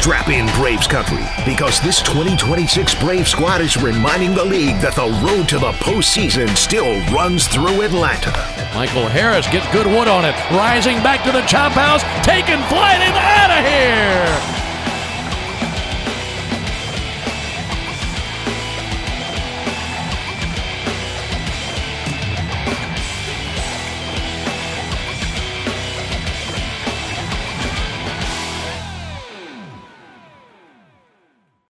Strap in, Braves country, because this 2026 Brave squad is reminding the league that the road to the postseason still runs through Atlanta. Michael Harris gets good wood on it, rising back to the chop house, taking flight and out of here.